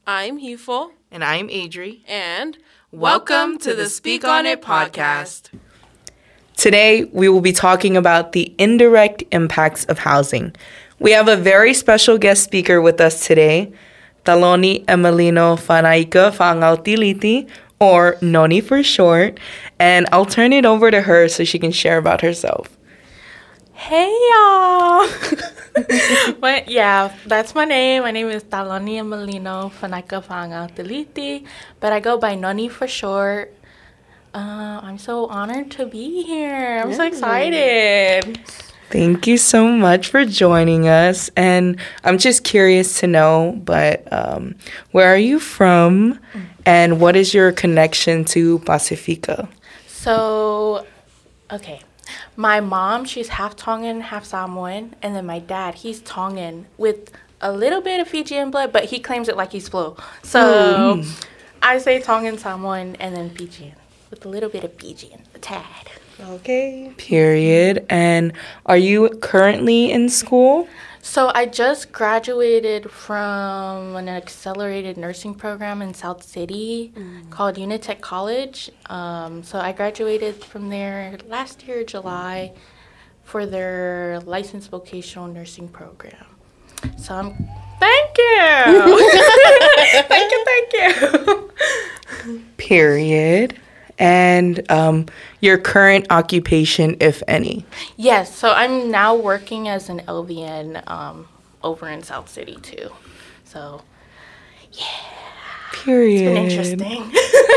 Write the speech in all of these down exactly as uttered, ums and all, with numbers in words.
I'm Hifo. And I'm Adri. And welcome to the Speak On It podcast. Today, we will be talking about the indirect impacts of housing. We have a very special guest speaker with us today, Taloni Emelino Fanaika Fangautiliti, or Noni for short, and I'll turn it over to her so she can share about herself. Hey, y'all. But yeah, that's my name. My name is Taloni Emelino Fanaika Fangautiliti, but I go by Noni for short. Uh, I'm so honored to be here. I'm yeah. so excited. Thank you so much for joining us. And I'm just curious to know, but um, where are you from and what is your connection to Pacifica? So, okay. My mom, she's half Tongan, half Samoan. And then my dad, he's Tongan with a little bit of Fijian blood, but he claims it like he's Flo. So mm. I say Tongan, Samoan, and then Fijian. With a little bit of Fijian, a tad. Okay. Period. And are you currently in school? So I just graduated from an accelerated nursing program in South City mm. called Unitech College. Um, so I graduated from there last year, July, for their licensed vocational nursing program. So I'm, thank you. thank you, thank you. Period. And um, your current occupation, if any? Yes, so I'm now working as an L V N um, over in South City, too. So, yeah. Period. It's been interesting.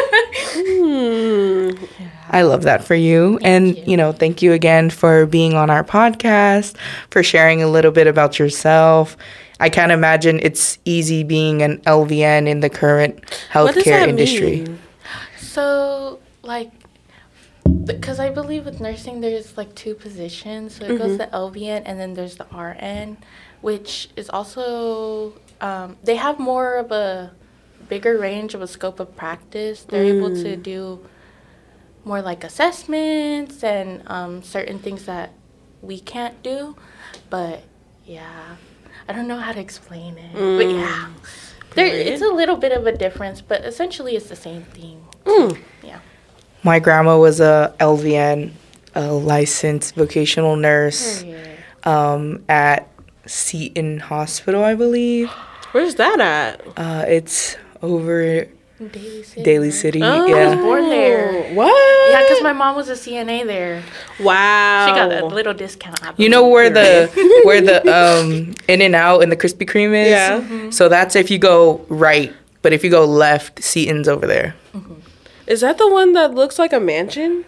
mm. yeah. I love that for you. Thank and, you. you know, thank you again for being on our podcast, for sharing a little bit about yourself. I can't imagine it's easy being an L V N in the current healthcare industry. Mean? So... Like, because I believe with nursing, there's like two positions. So it mm-hmm. goes the L V N and then there's the R N, which is also, um, they have more of a bigger range of a scope of practice. They're mm. able to do more like assessments and um, certain things that we can't do. But yeah, I don't know how to explain it. Mm. But yeah, there, it's a little bit of a difference, but essentially it's the same thing. Mm. Yeah. My grandma was a L V N, a licensed vocational nurse um, at Seton Hospital, I believe. Where's that at? Uh, it's over Daly City. Daly City, oh, yeah. I was born there. What? Yeah, because my mom was a C N A there. Wow. She got a little discount. You know where the where the um, In-N-Out and the Krispy Kreme is? Yeah. Mm-hmm. So that's if you go right, but if you go left, Seton's over there. Mm-hmm. Is that the one that looks like a mansion?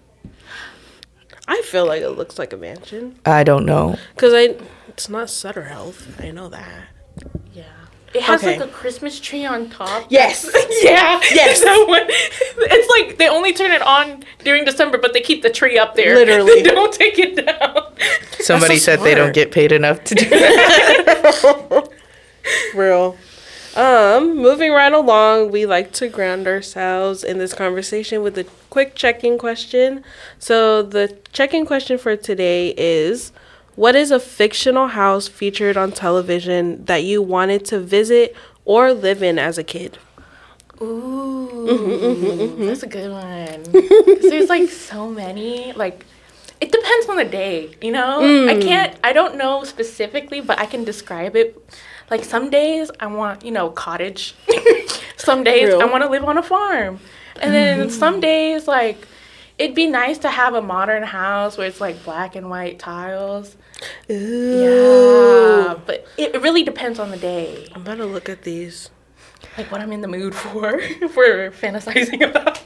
I feel like it looks like a mansion. I don't know. Because I, it's not Sutter Health. I know that. Yeah. It has okay. like a Christmas tree on top. Yes. yeah. Yes. That one. It's like they only turn it on during December, but they keep the tree up there. Literally. They don't take it down. Somebody so said smart. they don't get paid enough to do that. Real. Um, moving right along, we like to ground ourselves in this conversation with a quick check-in question. So the check-in question for today is, what is a fictional house featured on television that you wanted to visit or live in as a kid? Ooh, mm-hmm, mm-hmm, mm-hmm. That's a good one. 'Cause there's like so many, like, it depends on the day, you know? Mm. I can't, I don't know specifically, but I can describe it. Like, some days I want, you know, cottage. Some days Real. I want to live on a farm. And then mm. some days, like, it'd be nice to have a modern house where it's, like, black and white tiles. Ooh. Yeah. But it really depends on the day. I'm about to look at these. Like, what I'm in the mood for, if we're fantasizing about.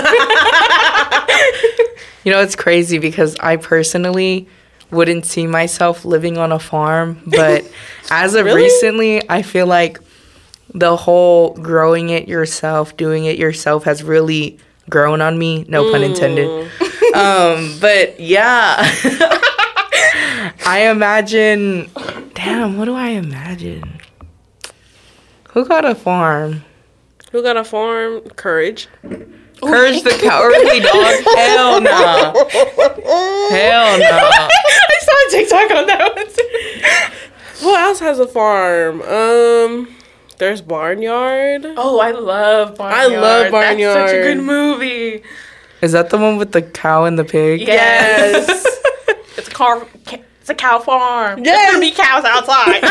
You know, it's crazy because I personally wouldn't see myself living on a farm, but as of really? recently, I feel like the whole growing it yourself, doing it yourself has really grown on me. No mm. pun intended. um, but yeah, I imagine, damn, what do I imagine? Who got a farm? Who got a farm? Courage. Courage the Cowardly Dog? Hell no. Nah. Hell no. Nah. I saw a TikTok on that one too. Who else has a farm? Um, there's Barnyard. Oh, I love Barnyard. I love Barnyard. That's such a good movie. Is that the one with the cow and the pig? Yes. It's a car. It's a cow farm. Yes. There's gonna be cows outside.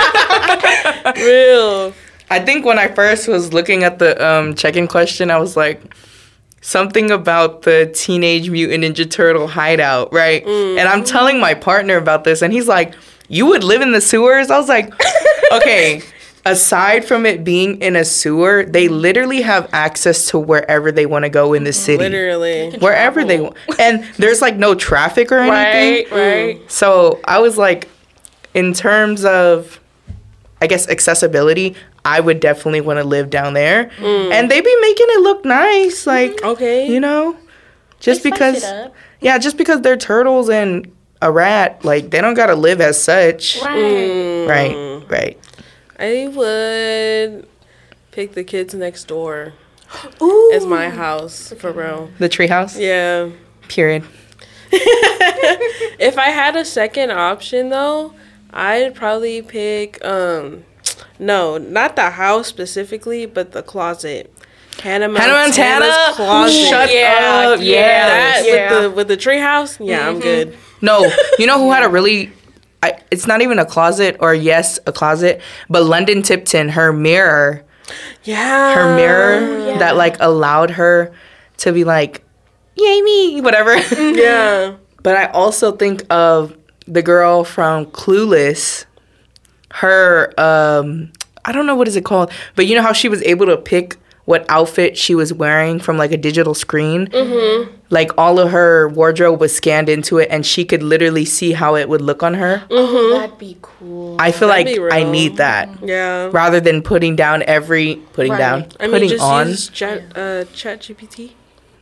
Real. I think when I first was looking at the um, check-in question, I was like, something about the Teenage Mutant Ninja Turtle hideout, right? Mm. And I'm telling my partner about this, and he's like, you would live in the sewers? I was like, okay, aside from it being in a sewer, they literally have access to wherever they want to go in the city. Literally. Wherever they want. And there's like no traffic or anything. Right, right. So I was like, in terms of, I guess, accessibility, I would definitely want to live down there. Mm. And they be making it look nice. Like, okay. You know, just they because, yeah, just because they're turtles and a rat, like, they don't got to live as such. Right. Mm. Right, right. I would pick the kids next door Ooh. as my house, for real. The treehouse? Yeah. Period. If I had a second option, though, I'd probably pick, um, no, not the house specifically, but the closet. Hannah Montana's Hannah Montana? closet. Shut yeah, up. Yeah. Yeah. That yeah. with the with the treehouse, yeah, mm-hmm. I'm good. No, you know who had a really, I, it's not even a closet, or yes, a closet, but London Tipton, her mirror. Yeah. Her mirror yeah. that, like, allowed her to be like, yay me, whatever. Yeah. But I also think of the girl from Clueless. Her, um, I don't know what is it called, but you know how she was able to pick what outfit she was wearing from, like, a digital screen? Mm-hmm. Like, all of her wardrobe was scanned into it, and she could literally see how it would look on her. Mm-hmm. Oh, that'd be cool. I feel That'd like I need that. Yeah. Rather than putting down every, putting Right. down, I mean, putting just on. use chat, uh, Chat G P T.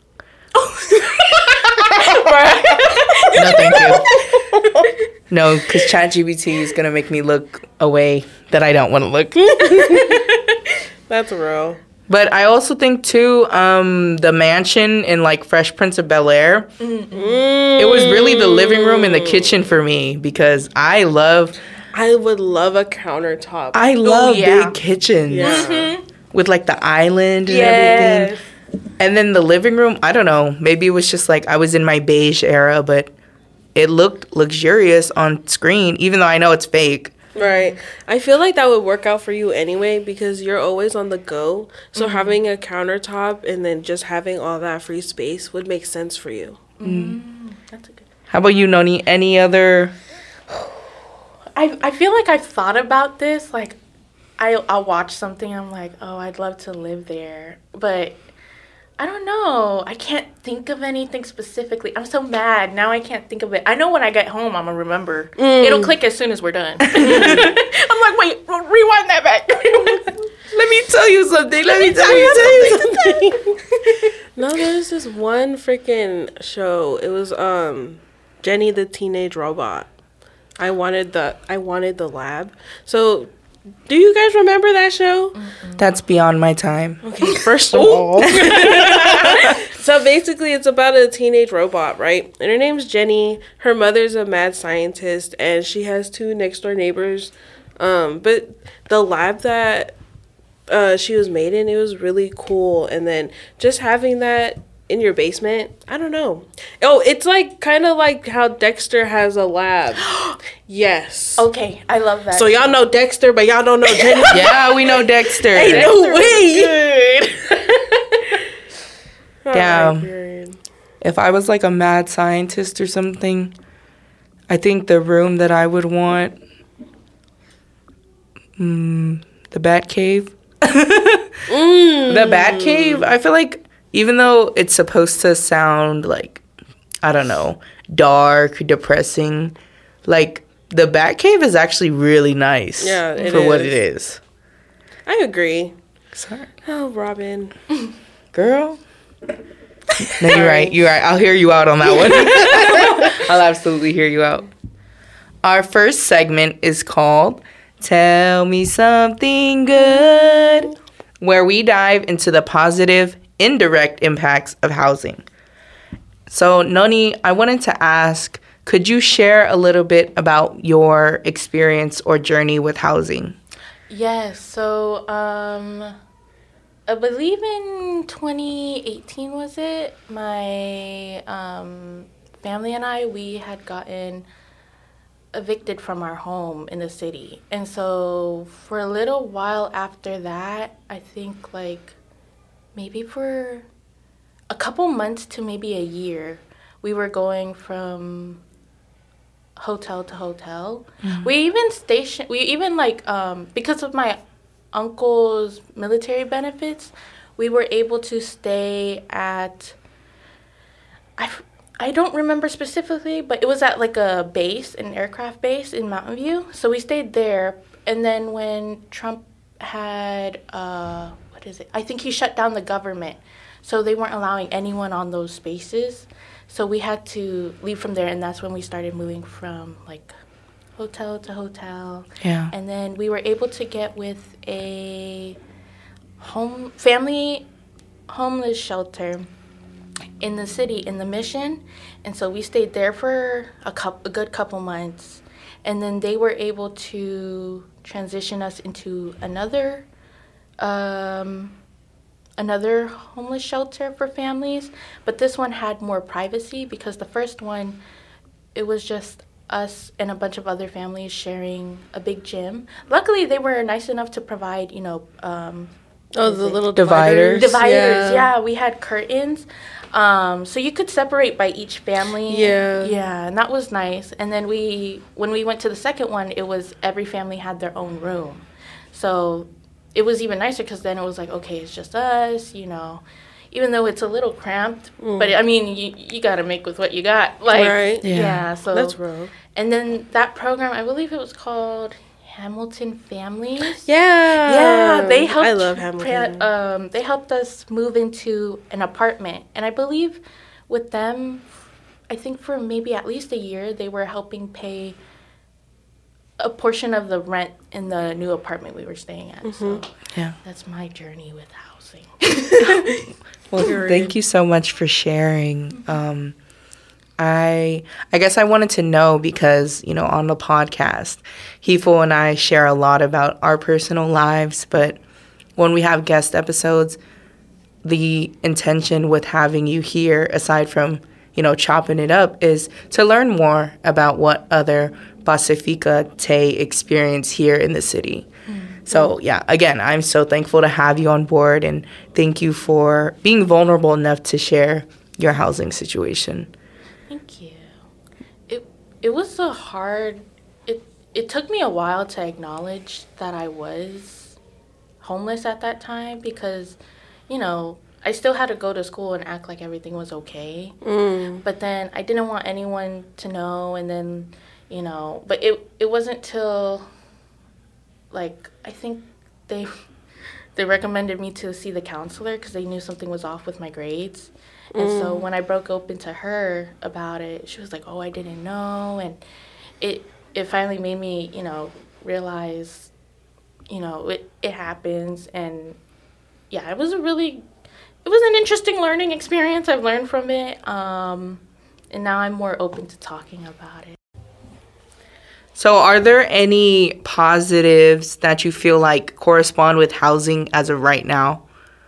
No, thank you. No, because ChatGPT is going to make me look a way that I don't want to look. That's real. But I also think, too, um, the mansion in, like, Fresh Prince of Bel-Air, Mm. it was really the living room and the kitchen for me, because I love... I would love a countertop. I love Ooh, yeah. big kitchens. Yeah. Mm-hmm. With, like, the island and Yes. everything. And then the living room, I don't know. Maybe it was just, like, I was in my beige era, but it looked luxurious on screen, even though I know it's fake. Right. I feel like that would work out for you anyway because you're always on the go. So Mm-hmm. having a countertop and then just having all that free space would make sense for you. Mm. That's a good. How about you, Noni? Any other... I I feel like I've thought about this. Like, I I'll watch something. I'm like, oh, I'd love to live there, but I don't know. I can't think of anything specifically. I'm so mad now. I can't think of it. I know when I get home, I'm gonna remember. Mm. It'll click as soon as we're done. I'm like, wait, rewind that back. Let me tell you something. Let me tell you something. No, there's this one freaking show. It was um Jenny the Teenage Robot. I wanted the I wanted the lab. So do you guys remember that show? That's beyond my time. Okay, first of all. So basically it's about a teenage robot, right? And her name's Jenny. Her mother's a mad scientist and she has two next door neighbors. Um, but the lab that uh, she was made in, it was really cool. And then just having that in your basement, I don't know. Oh, it's like kind of like how Dexter has a lab. Yes. Okay, I love that. So y'all know Dexter, but y'all don't know Jenny. Yeah, we know Dexter. Ain't no Dexter way. Damn. Alright, period. If I was like a mad scientist or something, I think the room that I would want, mm, the Bat Cave. Mm. The Bat Cave, I feel like even though it's supposed to sound like, I don't know, dark, depressing, like the Bat Cave is actually really nice. Yeah, it for what is. it is. I agree. Sorry. Oh, Robin. Girl. No, you're right. You're right. I'll hear you out on that one. I'll absolutely hear you out. Our first segment is called Tell Me Something Good, where we dive into the positive, indirect impacts of housing. So, Noni, I wanted to ask, could you share a little bit about your experience or journey with housing? Yes. So, um, I believe in twenty eighteen, was it? My um, family and I, we had gotten evicted from our home in the city. And so for a little while after that, I think like maybe for a couple months to maybe a year, we were going from hotel to hotel. Mm-hmm. We even stationed, we even like, um, because of my uncle's military benefits, we were able to stay at, I, I don't remember specifically, but it was at like a base, an aircraft base in Mountain View. So we stayed there. And then when Trump had, uh, what is it? I think he shut down the government. So they weren't allowing anyone on those spaces. So we had to leave from there. And that's when we started moving from like hotel to hotel. Yeah. And then we were able to get with a home family homeless shelter in the city, in the Mission. And so we stayed there for a, couple, a good couple months. And then they were able to transition us into another um, another homeless shelter for families. But this one had more privacy because the first one, it was just us and a bunch of other families sharing a big gym. Luckily, they were nice enough to provide, you know, um, oh, the little dividers. Dividers, yeah. yeah. We had curtains. Um, so you could separate by each family. Yeah. Yeah, and that was nice. And then we, when we went to the second one, it was every family had their own room. So it was even nicer because then it was like, okay, it's just us, you know. Even though it's a little cramped, mm. but I mean, you you got to make with what you got. Like, right. Yeah. yeah. So that's real. And then that program, I believe it was called Hamilton Families. Yeah. Yeah. They helped. I love Hamilton. Pra- um, they helped us move into an apartment, and I believe with them, I think for maybe at least a year, they were helping pay a portion of the rent in the new apartment we were staying at. Mm-hmm. So yeah, that's my journey with housing. Well, thank you so much for sharing. Um, I I guess I wanted to know because, you know, on the podcast, Hifo and I share a lot about our personal lives, but when we have guest episodes, the intention with having you here, aside from, you know, chopping it up, is to learn more about what other Pacifica Te experience here in the city. Mm. So, yeah, again, I'm so thankful to have you on board, and thank you for being vulnerable enough to share your housing situation. Thank you. It it was a hard, it, it took me a while to acknowledge that I was homeless at that time because, you know, I still had to go to school and act like everything was okay. Mm. But then I didn't want anyone to know, and then, you know, but it it wasn't till, like, I think they they recommended me to see the counselor because they knew something was off with my grades. And mm. so when I broke open to her about it, she was like, oh, I didn't know. And it it finally made me, you know, realize, you know, it, it happens. And, yeah, it was a really, it was an interesting learning experience. I've learned from it. Um, and now I'm more open to talking about it. So are there any positives that you feel like correspond with housing as of right now?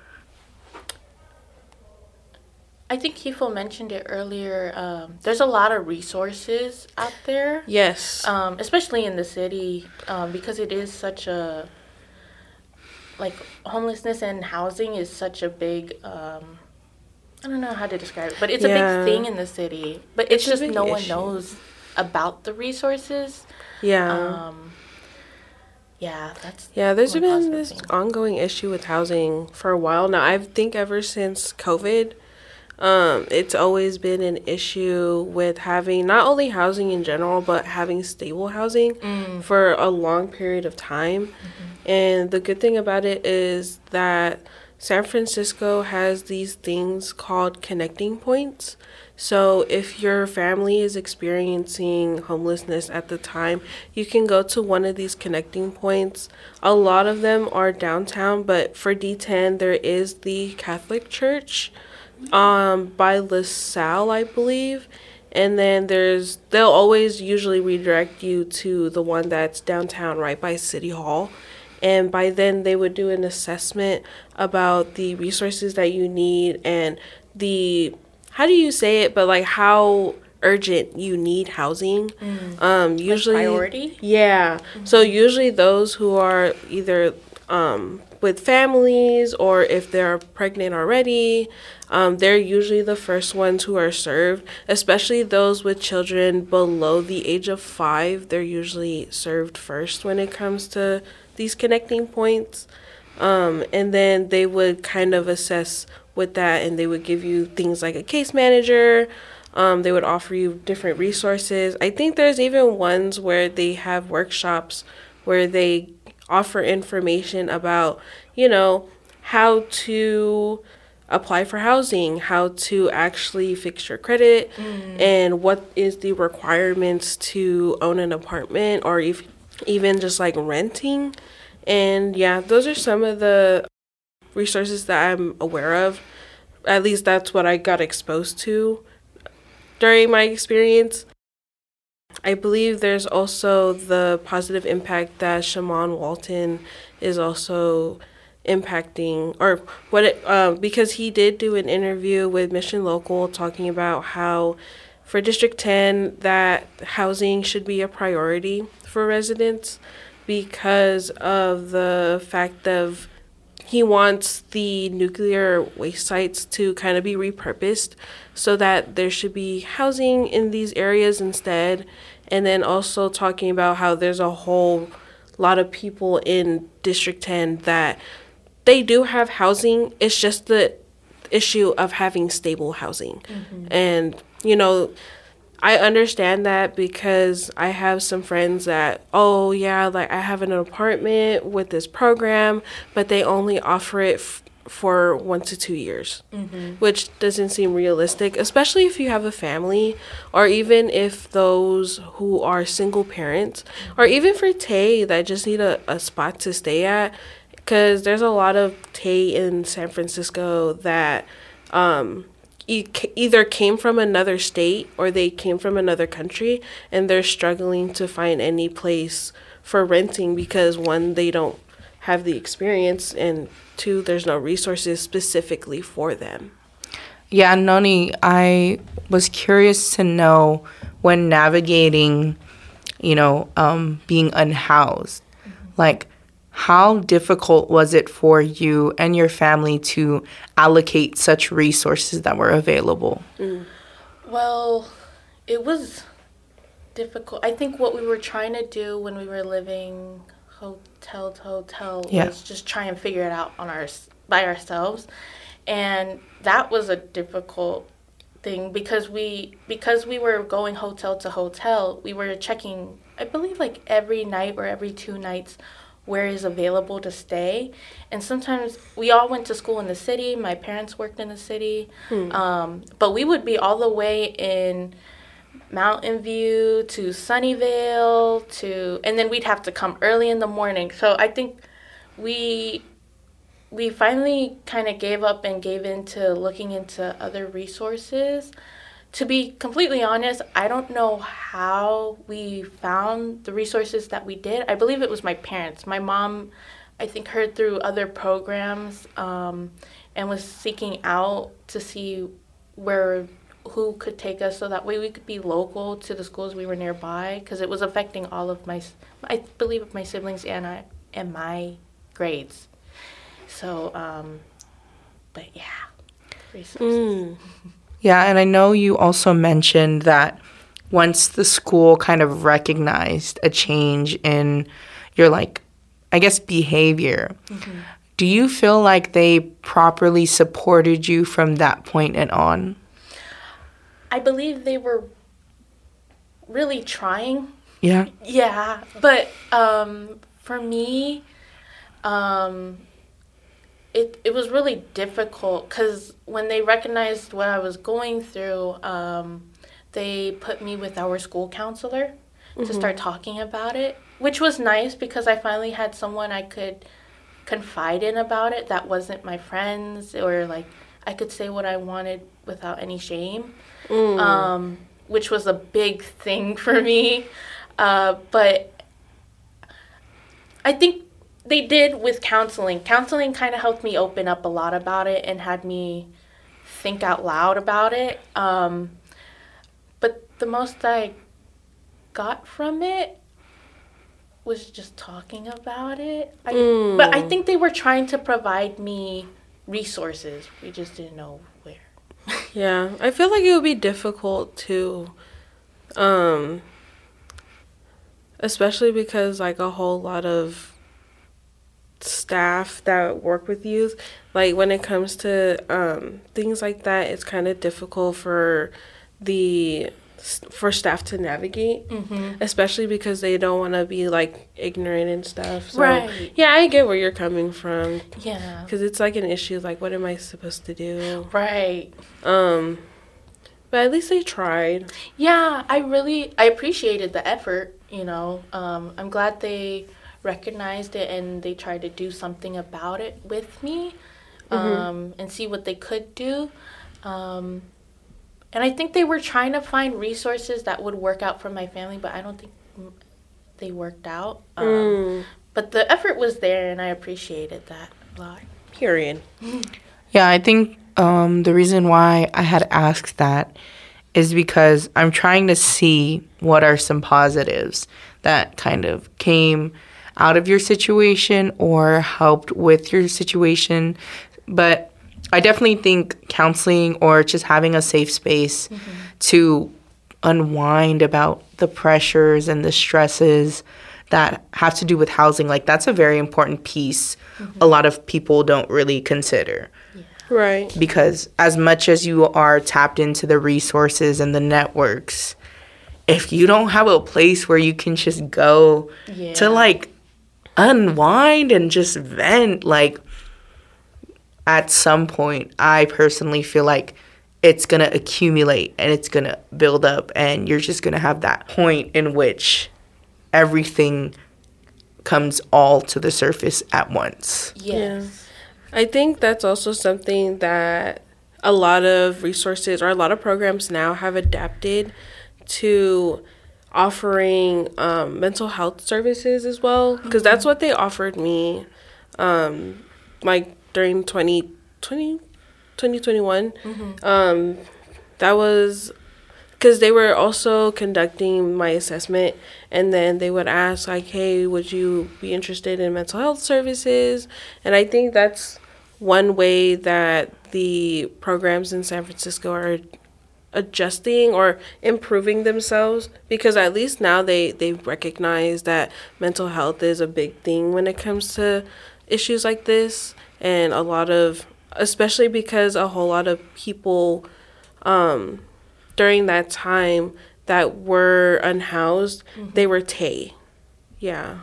I think Hifo mentioned it earlier. Um, there's a lot of resources out there. Yes. Um, especially in the city, um, because it is such a, like, homelessness and housing is such a big, um, I don't know how to describe it, but it's yeah. a big thing in the city. But it's, it's just no issue. One knows about the resources. Yeah. Um, yeah, that's yeah. There's been this thing. ongoing issue with housing for a while now. I think ever since COVID, um, it's always been an issue with having not only housing in general, but having stable housing mm. for a long period of time. Mm-hmm. And the good thing about it is that San Francisco has these things called connecting points. So if your family is experiencing homelessness at the time, you can go to one of these connecting points. A lot of them are downtown, but for D ten, there is the Catholic Church um, by LaSalle, I believe. And then there's, they'll always usually redirect you to the one that's downtown right by City Hall. And by then, they would do an assessment about the resources that you need and the, how do you say it, but like how urgent you need housing. Mm. Um, usually, like priority? Yeah. Mm-hmm. So usually those who are either um, with families or if they're pregnant already, um, they're usually the first ones who are served, especially those with children below the age of five. They're usually served first when it comes to these connecting points. Um, and then they would kind of assess with that, and they would give you things like a case manager. Um, they would offer you different resources. I think there's even ones where they have workshops where they offer information about, you know, how to apply for housing, how to actually fix your credit, mm. and what is the requirements to own an apartment or if, even just like renting. And yeah, those are some of the resources that I'm aware of. At least that's what I got exposed to during my experience. I believe there's also the positive impact that Shaman Walton is also impacting, or what it, uh, because he did do an interview with Mission Local talking about how for District ten that housing should be a priority for residents because of the fact of he wants the nuclear waste sites to kind of be repurposed so that there should be housing in these areas instead. And then also talking about how there's a whole lot of people in District ten that they do have housing. It's just the issue of having stable housing. Mm-hmm. And, you know, I understand that because I have some friends that, oh, yeah, like I have an apartment with this program, but they only offer it f- for one to two years, mm-hmm. which doesn't seem realistic, especially if you have a family or even if those who are single parents or even for Tay that just need a, a spot to stay at, because there's a lot of Tay in San Francisco that um either came from another state or they came from another country and they're struggling to find any place for renting because one, they don't have the experience, and two, there's no resources specifically for them. Yeah, Noni, I was curious to know when navigating, you know, um, being unhoused, mm-hmm. like how difficult was it for you and your family to allocate such resources that were available? Mm. Well, it was difficult. I think what we were trying to do when we were living hotel to hotel yeah. was just try and figure it out on our by ourselves, and that was a difficult thing because we because we were going hotel to hotel. We were checking, I believe, like every night or every two nights where is available to stay. And sometimes we all went to school in the city. My parents worked in the city. Hmm. Um, but we would be all the way in Mountain View to Sunnyvale to, and then we'd have to come early in the morning. So I think we we finally kind of gave up and gave into looking into other resources. To be completely honest, I don't know how we found the resources that we did. I believe it was my parents. My mom, I think, heard through other programs um, and was seeking out to see where, who could take us so that way we could be local to the schools we were nearby, because it was affecting all of my, I believe, my siblings and I, and my grades. So, um, but yeah, resources. Mm. Yeah, and I know you also mentioned that once the school kind of recognized a change in your, like, I guess, behavior, mm-hmm. do you feel like they properly supported you from that point and on? I believe they were really trying. Yeah? Yeah, but um, for me, um, It it was really difficult because when they recognized what I was going through, um, they put me with our school counselor mm-hmm. to start talking about it, which was nice because I finally had someone I could confide in about it that wasn't my friends, or like I could say what I wanted without any shame, mm. um, which was a big thing for me. Uh, but I think they did with counseling. Counseling kind of helped me open up a lot about it and had me think out loud about it. Um, but the most I got from it was just talking about it. I, Mm. But I think they were trying to provide me resources. We just didn't know where. Yeah, I feel like it would be difficult to, um, especially because like a whole lot of staff that work with youth, like when it comes to um, things like that, it's kind of difficult for the for staff to navigate, Mm-hmm. especially because they don't want to be like ignorant and stuff. So, Right. yeah, I get where you're coming from Yeah. because it's like an issue. Like, what am I supposed to do? Right. Um, but at least they tried. Yeah, I really I appreciated the effort, you know. Um, I'm glad they recognized it and they tried to do something about it with me, um, Mm-hmm. and see what they could do. Um, and I think they were trying to find resources that would work out for my family, but I don't think m- they worked out. Um, Mm, But the effort was there, and I appreciated that a lot. period. Yeah, I think um, the reason why I had asked that is because I'm trying to see what are some positives that kind of came out of your situation or helped with your situation. But I definitely think counseling or just having a safe space mm-hmm. to unwind about the pressures and the stresses that have to do with housing, like that's a very important piece mm-hmm. a lot of people don't really consider. Yeah. Right. Because as much as you are tapped into the resources and the networks, if you don't have a place where you can just go yeah. to like unwind and just vent, like at some point, I personally feel like it's going to accumulate and it's going to build up and you're just going to have that point in which everything comes all to the surface at once. Yes. Yeah. I think that's also something that a lot of resources or a lot of programs now have adapted to offering um, mental health services as well, because that's what they offered me um, like during twenty twenty, twenty twenty-one. Mm-hmm. Um, that was because they were also conducting my assessment, and then they would ask like, hey, would you be interested in mental health services? And I think that's one way that the programs in San Francisco are adjusting or improving themselves, because at least now they, they recognize that mental health is a big thing when it comes to issues like this. And a lot of, especially because a whole lot of people um, during that time that were unhoused, mm-hmm. they were Tay. Yeah.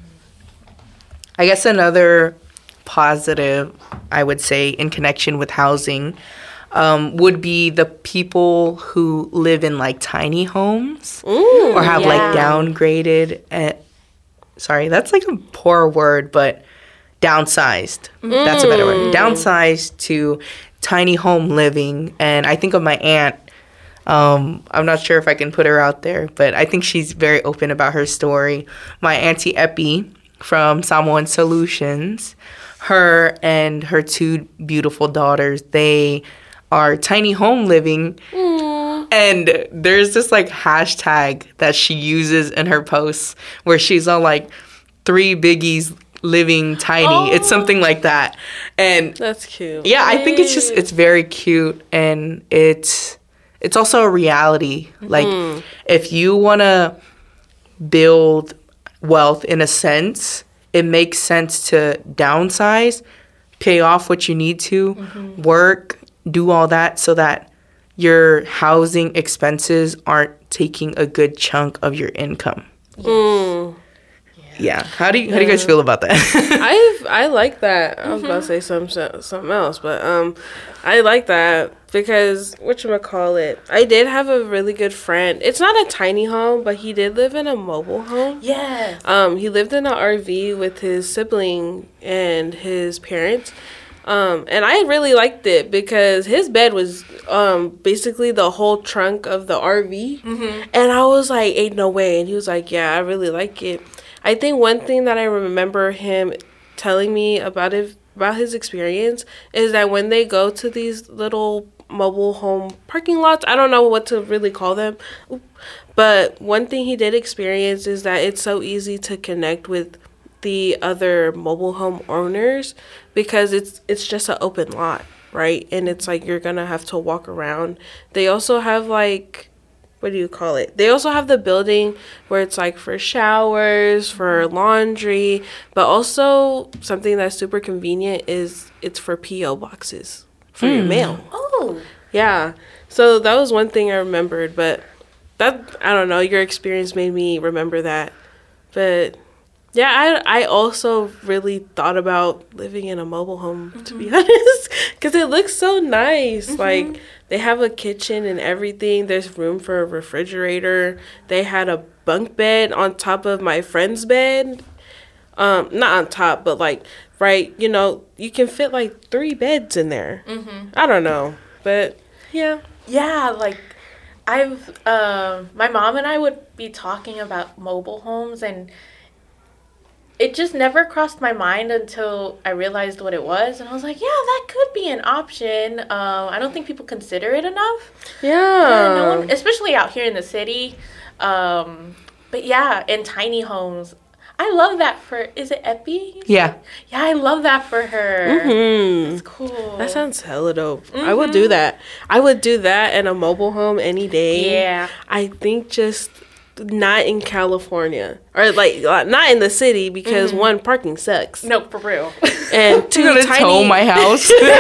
I guess another positive, I would say, in connection with housing um, would be the people who live in like tiny homes Ooh, or have yeah. like downgraded. Uh, sorry, that's like a poor word, but downsized. Mm. That's a better word. Downsized to tiny home living. And I think of my aunt. Um, I'm not sure if I can put her out there, but I think she's very open about her story. My auntie Epi from Samoan Solutions, her and her two beautiful daughters, they are tiny home living. Aww. And there's this like hashtag that she uses in her posts where she's on like three biggies living tiny. Oh. It's something like that. And that's cute. Yeah, I think it's just, it's very cute, and it's, it's also a reality. Mm-hmm. Like, if you want to build wealth in a sense, it makes sense to downsize, pay off what you need to, mm-hmm. work, do all that so that your housing expenses aren't taking a good chunk of your income. Yes. Mm. Yeah. How do you, how do you guys feel about that? I I like that. I was mm-hmm. about to say something something else, but um, I like that because whatchamacallit, I did have a really good friend. It's not a tiny home, but he did live in a mobile home. Yeah. Um, he lived in an R V with his sibling and his parents. Um, and I really liked it because his bed was um basically the whole trunk of the R V, mm-hmm. and I was like, ain't no way. And he was like, yeah, I really like it. I think one thing that I remember him telling me about it, about his experience, is that when they go to these little mobile home parking lots, I don't know what to really call them, but one thing he did experience is that it's so easy to connect with the other mobile home owners because it's it's just an open lot, right? And it's like you're gonna have to walk around. They also have like, what do you call it? They also have the building where it's like for showers, for laundry, but also something that's super convenient is it's for P O boxes for mm. your mail. Oh. Yeah. So that was one thing I remembered, but that, I don't know, your experience made me remember that. But yeah, I I also really thought about living in a mobile home, mm-hmm. to be honest, because it looks so nice. Mm-hmm. Like, they have a kitchen and everything. There's room for a refrigerator. They had a bunk bed on top of my friend's bed. Um, not on top, but like, right, you know, you can fit like three beds in there. Mm-hmm. I don't know, but yeah. Yeah, like, I've, um, my mom and I would be talking about mobile homes, and it just never crossed my mind until I realized what it was. And I was like, yeah, that could be an option. Um, I don't think people consider it enough. Yeah. yeah no one, especially out here in the city. Um, but yeah, in tiny homes. I love that for, is it Epi? Yeah. Yeah, I love that for her. Mm-hmm. That's cool. That sounds hella dope. Mm-hmm. I would do that. I would do that in a mobile home any day. Yeah. I think just not in California. Or, like, not in the city because, mm-hmm. one, parking sucks. No, for real. And two, You're gonna tiny... tow my house? no,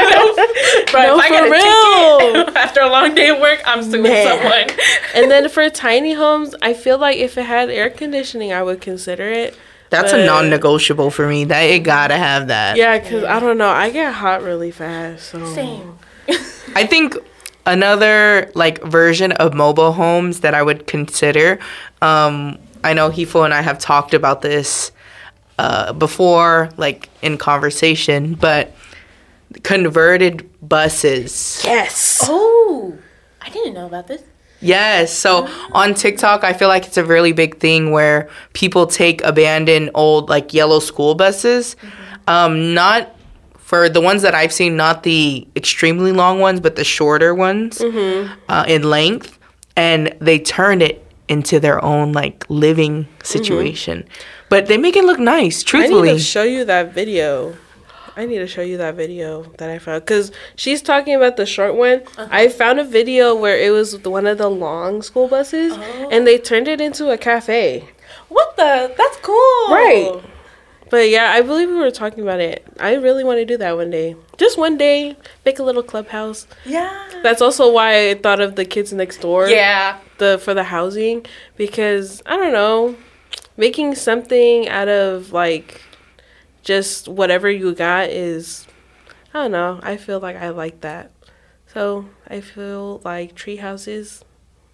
no, if I for real. Ticket, after a long day of work, I'm suing Man. someone. And then for tiny homes, I feel like if it had air conditioning, I would consider it. That's but, a non-negotiable for me. That it gotta have that. Yeah, because yeah. I don't know. I get hot really fast. So. Same. I think another like version of mobile homes that I would consider, um, I know Hifo and I have talked about this uh, before, like in conversation, but converted buses. Yes. Oh, I didn't know about this. Yes. So on TikTok, I feel like it's a really big thing where people take abandoned old like yellow school buses, mm-hmm. um, not for the ones that I've seen, not the extremely long ones, but the shorter ones mm-hmm. uh, in length, and they turn it into their own like living situation. Mm-hmm. But they make it look nice. Truthfully, I need to show you that video. I need to show you that video that I found because she's talking about the short one. Uh-huh. I found a video where it was one of the long school buses, oh. and they turned it into a cafe. What the? That's cool. Right. But yeah, I believe we were talking about it. I really want to do that one day. Just one day, make a little clubhouse. Yeah. That's also why I thought of the Kids Next Door. Yeah. The for the housing, because I don't know, making something out of like just whatever you got is, I don't know. I feel like I like that. So I feel like tree houses.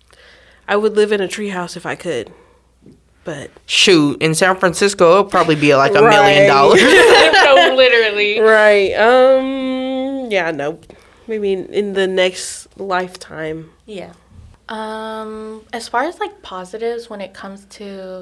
I would live in a tree house if I could. But shoot, in San Francisco, it'll probably be like a right. million dollars. No, literally. Right. Um. Yeah. No. Maybe in the next lifetime. Yeah. Um. As far as like positives when it comes to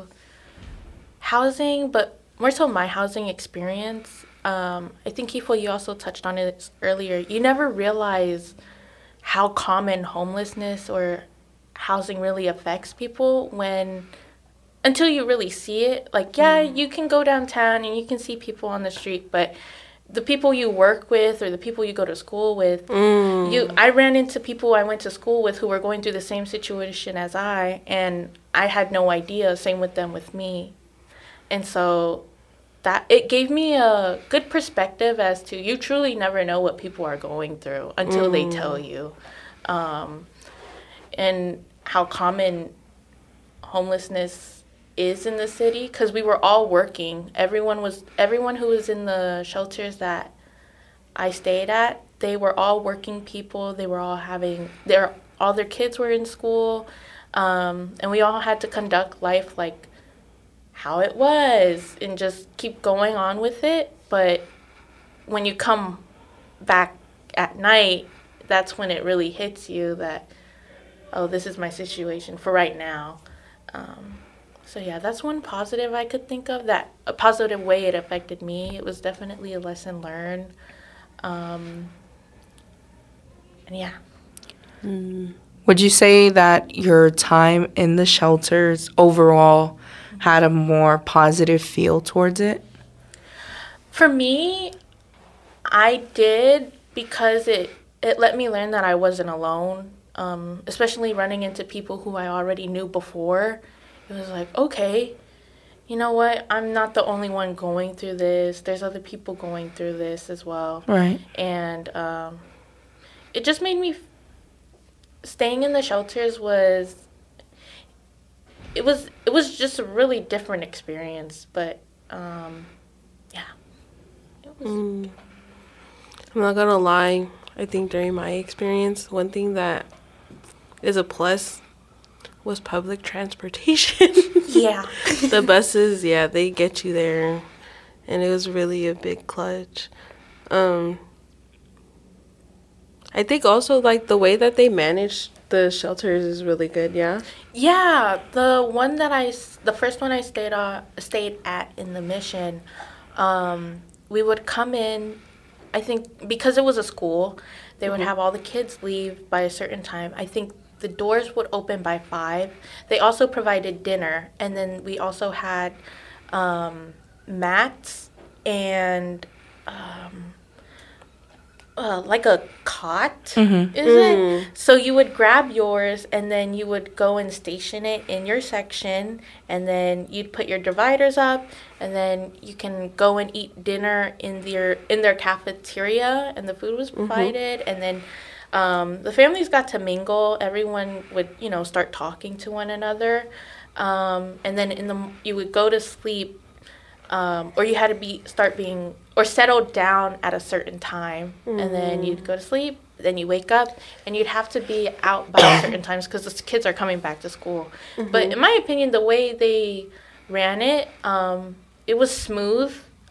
housing, but more so my housing experience. Um. I think Hifo, you also touched on it earlier. You never realize how common homelessness or housing really affects people when. Until you really see it. Like, yeah, mm. you can go downtown and you can see people on the street, but the people you work with or the people you go to school with, mm. you I ran into people I went to school with who were going through the same situation as I, and I had no idea, same with them with me. And so that it gave me a good perspective as to you truly never know what people are going through until mm. they tell you. Um, and how common homelessness is in the city, because we were all working. Everyone was everyone who was in the shelters that I stayed at, they were all working people. They were all having their all their kids were in school, um, and we all had to conduct life like how it was and just keep going on with it. But when you come back at night, that's when it really hits you that, oh, this is my situation for right now. Um, So yeah, that's one positive I could think of. That a positive way it affected me. It was definitely a lesson learned. Um, and yeah. Mm. Would you say that your time in the shelters overall had a more positive feel towards it? For me, I did, because it it let me learn that I wasn't alone. Um, especially running into people who I already knew before. It was like, okay, you know what? I'm not the only one going through this. There's other people going through this as well. Right. And um, it just made me, staying in the shelters was, it was, it was just a really different experience. But um, yeah. It was. Mm. I'm not gonna lie. I think during my experience, one thing that is a plus was public transportation. Yeah. The buses, yeah, they get you there, and it was really a big clutch. Um, I think also, like, the way that they manage the shelters is really good, yeah? Yeah, the one that I, the first one I stayed on, stayed at in the Mission, um, we would come in, I think, because it was a school, they would mm-hmm. have all the kids leave by a certain time. I think the doors would open by five. They also provided dinner, and then we also had um, mats and um, uh, like a cot, mm-hmm. is mm. it? So you would grab yours, and then you would go and station it in your section, and then you'd put your dividers up, and then you can go and eat dinner in their in their cafeteria, and the food was provided, mm-hmm. and then Um, the families got to mingle. Everyone would, you know, start talking to one another. Um, and then in the you would go to sleep, um, or you had to be start being or settle down at a certain time, mm. and then you'd go to sleep. Then you wake up, and you'd have to be out by certain times because the kids are coming back to school. Mm-hmm. But in my opinion, the way they ran it, um, it was smooth.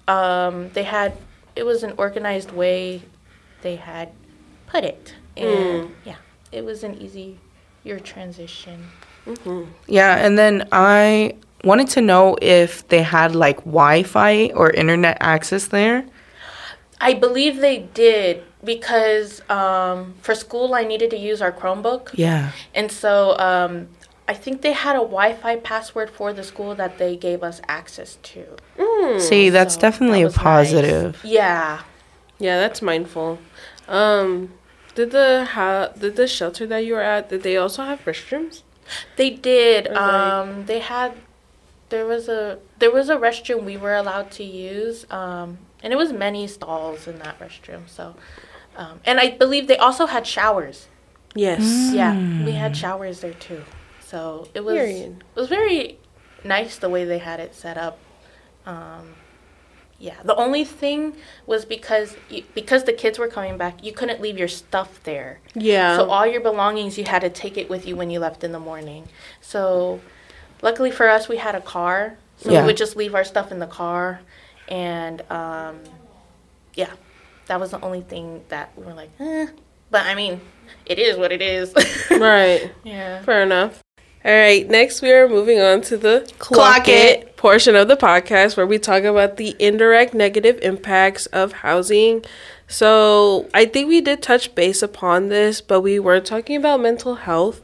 Um, they had it was an organized way they had put it. And, mm. yeah, it was an easier transition. Mm-hmm. Yeah, and then I wanted to know if they had, like, Wi-Fi or internet access there. I believe they did because um, for school I needed to use our Chromebook. Yeah. And so um, I think they had a Wi-Fi password for the school that they gave us access to. Mm. See, that's so definitely that a positive. Nice. Yeah. Yeah, that's mindful. Um... Did the ha- did the shelter that you were at, did they also have restrooms? They did. Um, they had there was a there was a restroom we were allowed to use, um, and it was many stalls in that restroom. So, um, and I believe they also had showers. Yes. Mm. Yeah, we had showers there too. So it was Period. It was very nice the way they had it set up. Um, Yeah, the only thing was because you, because the kids were coming back, you couldn't leave your stuff there. Yeah. So all your belongings, you had to take it with you when you left in the morning. So luckily for us, we had a car. So yeah. we would just leave our stuff in the car. And, um, yeah, that was the only thing that we were like, eh. But, I mean, it is what it is. Right. Yeah. Fair enough. All right, next we are moving on to the Clock, Clock it. it portion of the podcast where we talk about the indirect negative impacts of housing. So I think we did touch base upon this, but we were talking about mental health.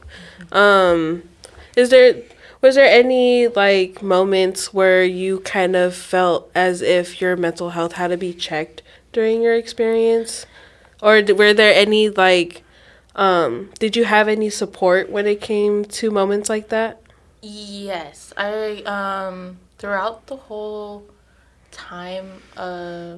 Um, is there was there any like moments where you kind of felt as if your mental health had to be checked during your experience, or were there any like Um, did you have any support when it came to moments like that? Yes. I, um, throughout the whole time of,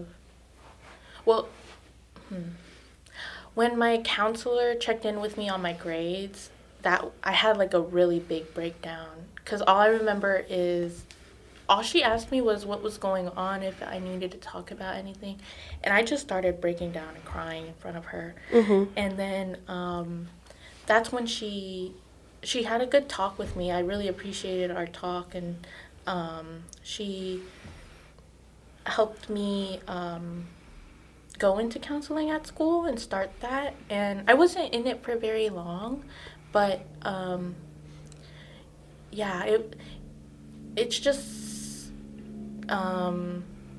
well, hmm, when my counselor checked in with me on my grades, that I had like a really big breakdown. Because all I remember is, all she asked me was what was going on, if I needed to talk about anything. And I just started breaking down and crying in front of her. Mm-hmm. And then um, that's when she she had a good talk with me. I really appreciated our talk. And um, she helped me um, go into counseling at school and start that. And I wasn't in it for very long. But, um, yeah, it... it's just um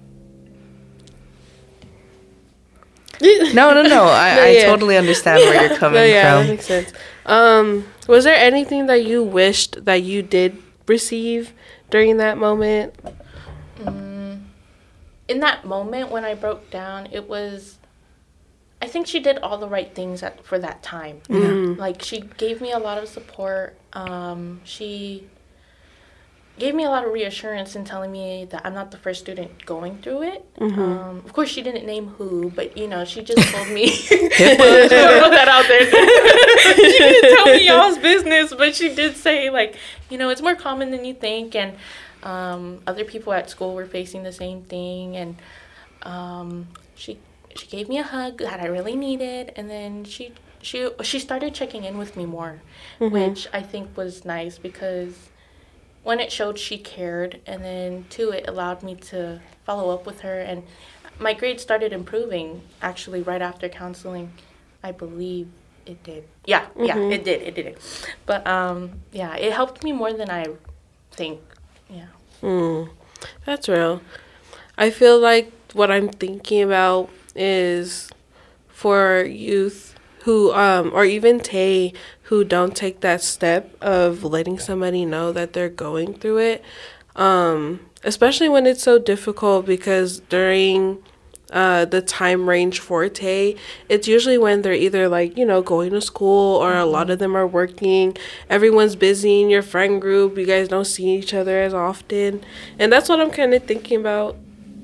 No, no, no. I, No, I yeah. totally understand where you're coming No, yeah, that from. makes sense. Um, was there anything that you wished that you did receive during that moment? mm, in that moment when I broke down, it was, I think she did all the right things at, for that time. Mm. Like, she gave me a lot of support. Um, she gave me a lot of reassurance in telling me that I'm not the first student going through it. Mm-hmm. Um, of course, she didn't name who, but, you know, she just told me. I want to put that out there. She didn't tell me y'all's business, but she did say, like, you know, it's more common than you think. And um, other people at school were facing the same thing. And um, she she gave me a hug that I really needed. And then she, she, she started checking in with me more, Mm-hmm. which I think was nice because one, it showed she cared, and then two, it allowed me to follow up with her, and my grades started improving actually right after counseling. I believe it did. Yeah, yeah, Mhm. it did, it did. But um, yeah, it helped me more than I think. Yeah. Mm, that's real. I feel like what I'm thinking about is for youth who, um, or even Tay, who don't take that step of letting somebody know that they're going through it, um, especially when it's so difficult because during uh, the time range for Tay, it's usually when they're either like, you know, going to school or a lot of them are working. Everyone's busy in your friend group. You guys don't see each other as often. And that's what I'm kind of thinking about.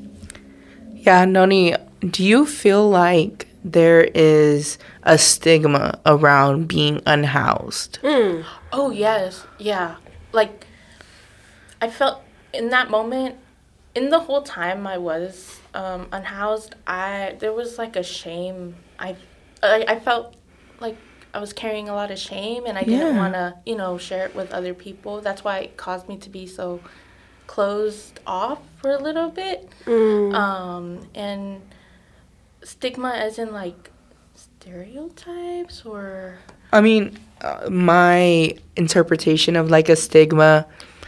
Yeah, Noni, do you feel like there is a stigma around being unhoused? Mm. Oh, yes. Yeah. Like, I felt in that moment, in the whole time I was um, unhoused, I there was like a shame. I, I, I felt like I was carrying a lot of shame, and I didn't Yeah. want to, you know, share it with other people. That's why it caused me to be so closed off for a little bit. Mm. Um, and stigma as in like stereotypes or... I mean, uh, my interpretation of like a stigma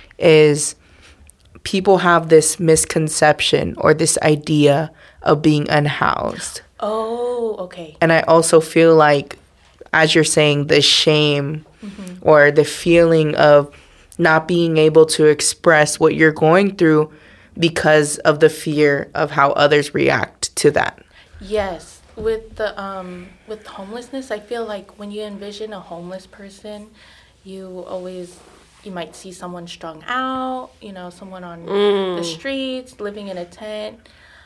is people have this misconception or this idea of being unhoused. Oh, okay. And I also feel like, as you're saying, the shame Mm-hmm. or the feeling of not being able to express what you're going through because of the fear of how others react to that. Yes, with the um with homelessness, I feel like when you envision a homeless person, you always you might see someone strung out, you know, someone on Mm. the streets, living in a tent,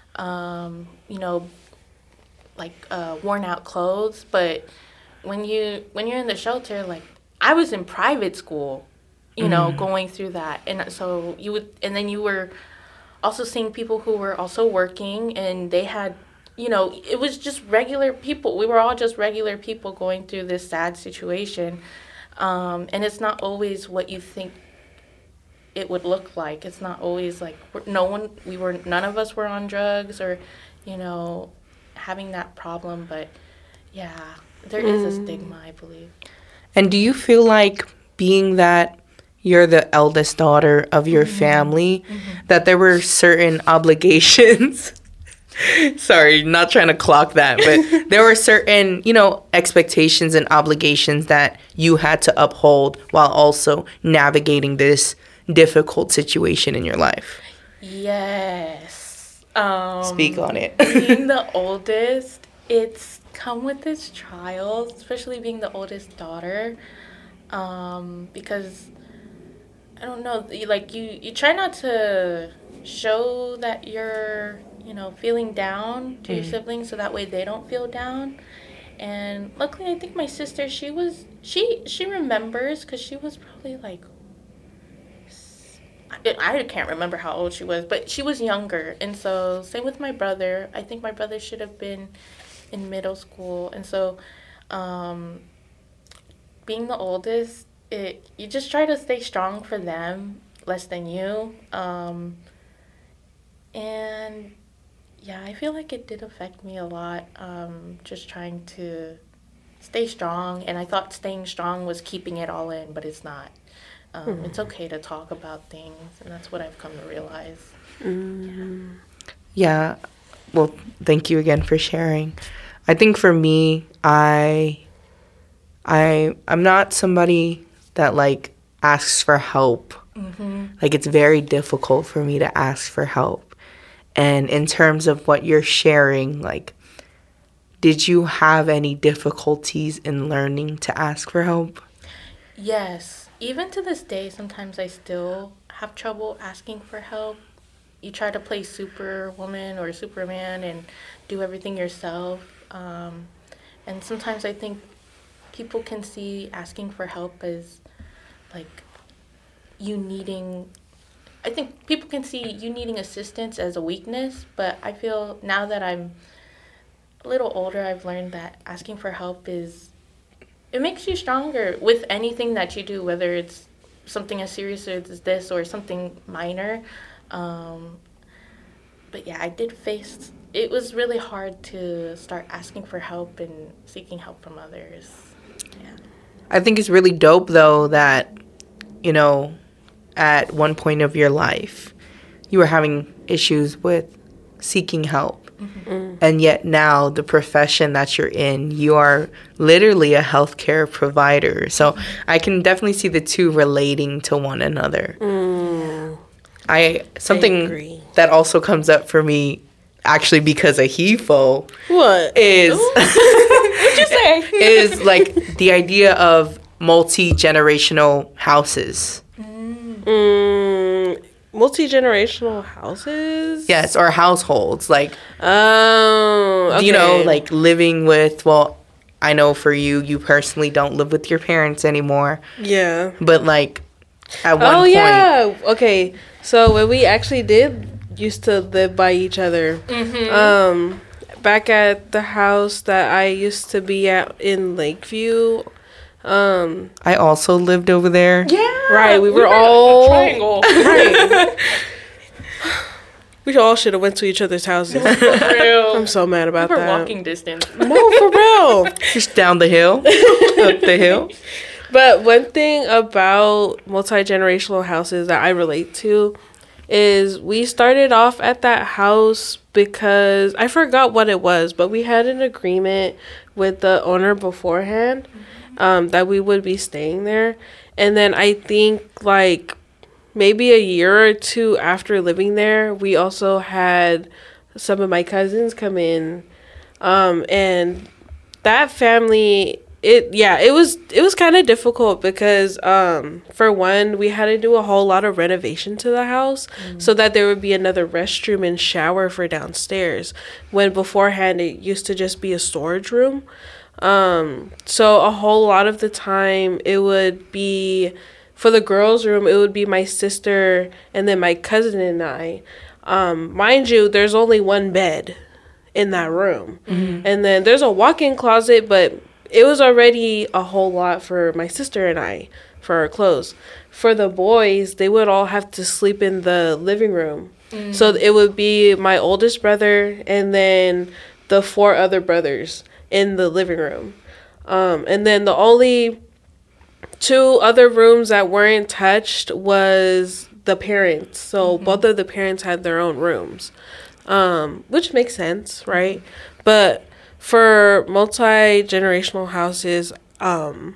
um, you know, like uh, worn out clothes. But when you when you're in the shelter, like I was in private school, you know, going through that, and so you would, and then you were also seeing people who were also working, and they had, you know, it was just regular people. We were all just regular people going through this sad situation. Um, and it's not always what you think it would look like. It's not always like we're- no one, we were, none of us were on drugs or, you know, having that problem. But yeah, there is a stigma, I believe. And do you feel like, being that you're the eldest daughter of your family, that there were certain obligations? Sorry, not trying to clock that, but there were certain, you know, expectations and obligations that you had to uphold while also navigating this difficult situation in your life. Yes. Um, Speak on it. Being the oldest, it's come with its trials, especially being the oldest daughter, um, because I don't know, you, like you, you try not to show that you're, you know, feeling down to your siblings, so that way they don't feel down. And luckily, I think my sister, she was, she she remembers, because she was probably like, I, I can't remember how old she was, but she was younger. And so same with my brother. I think my brother should have been in middle school. And so um, being the oldest, it you just try to stay strong for them, less than you. Um, and yeah, I feel like it did affect me a lot, um, just trying to stay strong. And I thought staying strong was keeping it all in, but it's not. Um, Mm. It's okay to talk about things, and that's what I've come to realize. Mm. Yeah. Well, thank you again for sharing. I think for me, I I I'm not somebody that like asks for help. Mm-hmm. Like it's very difficult for me to ask for help. And in terms of what you're sharing, like did you have any difficulties in learning to ask for help? Yes. Even to this day, sometimes I still have trouble asking for help. You try to play Superwoman or Superman and do everything yourself. Um, and sometimes I think people can see asking for help as like you needing, I think people can see you needing assistance as a weakness, but I feel now that I'm a little older, I've learned that asking for help is, it makes you stronger with anything that you do, whether it's something as serious as this or something minor. Um, but yeah, I did face, it was really hard to start asking for help and seeking help from others. Yeah. I think it's really dope though that, you know, at one point of your life, you were having issues with seeking help. Mm-hmm. And yet now the profession that you're in, you are literally a healthcare provider. So I can definitely see the two relating to one another. Mm. I something agree. that also comes up for me, actually because of H E F O, What is what'd you say? is like the idea of multi-generational houses. Mm, multi-generational houses? Yes, or households. Like, Oh, okay. you know, like living with, well, I know for you, you personally don't live with your parents anymore. Yeah. But like, at one Oh, point. yeah. Okay. So when we actually did used to live by each other, Mm-hmm. um, back at the house that I used to be at in Lakeview, um, I also lived over there. Yeah. right, we were a all triangle. right. We all should have went to each other's houses. For real. I'm so mad about We were that. walking distance. No, for real. Just down the hill, up the hill. But one thing about multi-generational houses that I relate to is we started off at that house because I forgot what it was, but we had an agreement with the owner beforehand um, that we would be staying there. And then I think like maybe a year or two after living there, we also had some of my cousins come in. Um, and that family, it yeah, it was it was kind of difficult because um, for one, we had to do a whole lot of renovation to the house mm. so that there would be another restroom and shower for downstairs. When beforehand it used to just be a storage room. Um, so a whole lot of the time it would be, for the girls' room, it would be my sister and then my cousin and I. Um, mind you, there's only one bed in that room. Mm-hmm. And then there's a walk-in closet, but it was already a whole lot for my sister and I for our clothes. For the boys, they would all have to sleep in the living room. Mm-hmm. So it would be my oldest brother and then the four other brothers in the living room. Um, and then the only two other rooms that weren't touched was the parents. So mm-hmm. both of the parents had their own rooms, um, which makes sense, right? Mm-hmm. But for multi-generational houses, um,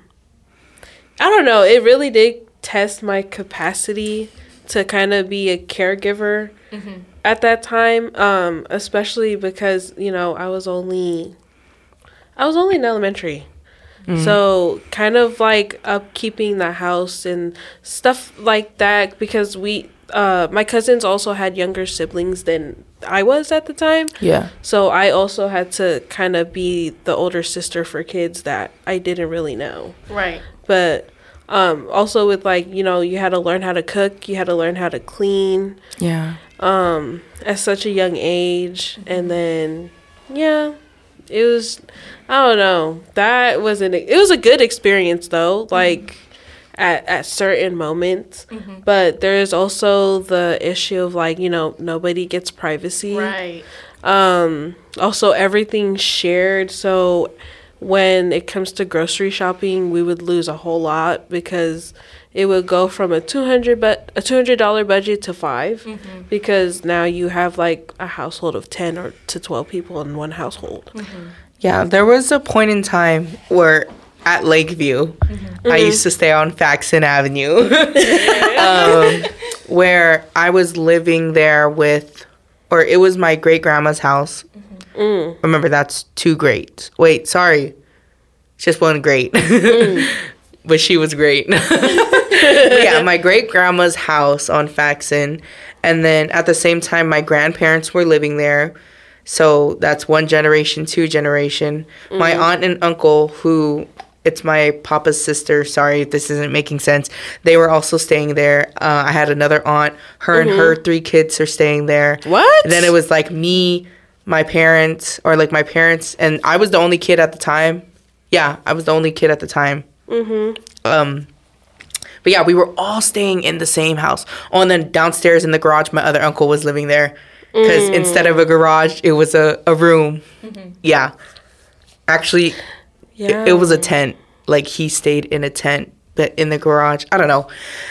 I don't know. It really did test my capacity to kind of be a caregiver mm-hmm. at that time, um, especially because, you know, I was only... I was only in elementary. Mm-hmm. So kind of like upkeeping the house and stuff like that because we, uh, my cousins also had younger siblings than I was at the time. Yeah. So I also had to kind of be the older sister for kids that I didn't really know. Right. But um, also with like, you know, you had to learn how to cook. You had to learn how to clean. Yeah. Um, at such a young age. Mm-hmm. And then, yeah. It was, I don't know. That wasn't, it was a good experience though, like mm-hmm. at, at certain moments. Mm-hmm. But there's also the issue of like, you know, nobody gets privacy. Right. Um, also everything's shared. So when it comes to grocery shopping, we would lose a whole lot because it would go from a two hundred but a two hundred dollar budget to five, mm-hmm. because now you have like a household of ten or to twelve people in one household. Mm-hmm. Yeah, there was a point in time where at Lakeview, mm-hmm. I used to stay on Faxon Avenue, um, where I was living there with, or it was my great grandma's house. Mm-hmm. Mm. Remember, that's two greats. Wait, sorry, just one great, mm. but she was great. Yeah, my great grandma's house on Faxon, and then at the same time, my grandparents were living there. So that's one generation, two generation. Mm-hmm. My aunt and uncle, who it's my papa's sister. Sorry if this isn't making sense. They were also staying there. Uh, I had another aunt. Her mm-hmm. and her three kids are staying there. What? And then it was like me, my parents, or like my parents, and I was the only kid at the time. Yeah, I was the only kid at the time. Mm-hmm. Um, but yeah, we were all staying in the same house. Oh, and then downstairs in the garage, my other uncle was living there. Because mm. instead of a garage, it was a, a room. Mm-hmm. Yeah. Actually, yeah. It, it was a tent. Like, he stayed in a tent, but in the garage. I don't know.